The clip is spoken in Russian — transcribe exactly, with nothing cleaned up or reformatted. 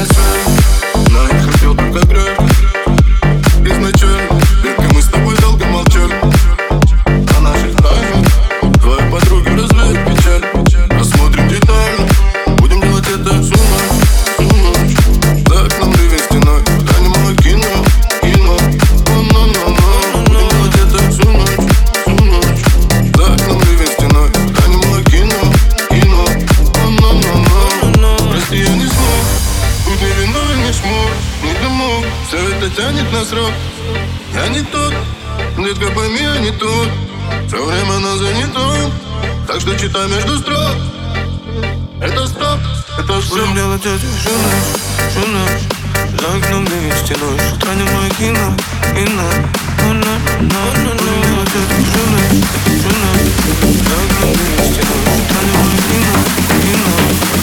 рассвет, но я хотел только кровь. Изначально, детка, мы с тобой долго молчали о наших тайнах. Твои подруги развеют печаль. Посмотрим детально, будем делать это всю ночь, всю ночь. За окном ливень стеной, куда немало кино, кино. Но-но-но-но, будем делать это всю ночь, всю ночь. За окном ливень стеной, куда немало кино, кино. Но-но-но-но, прости, я не смог быть ни виной, ни смог, ни домой. Все это тянет на срок. Я не тот, детка, пойми, я не тот. Все время нас занято, так что читай между строк. Это стоп, это все. Будем делать это всю ночь, всю ночь. За окном ливень стеной, с утра немое кино, кино. Будем делать это всю ночь, всю ночь. За окном ливень стеной, с утра немое кино, кино.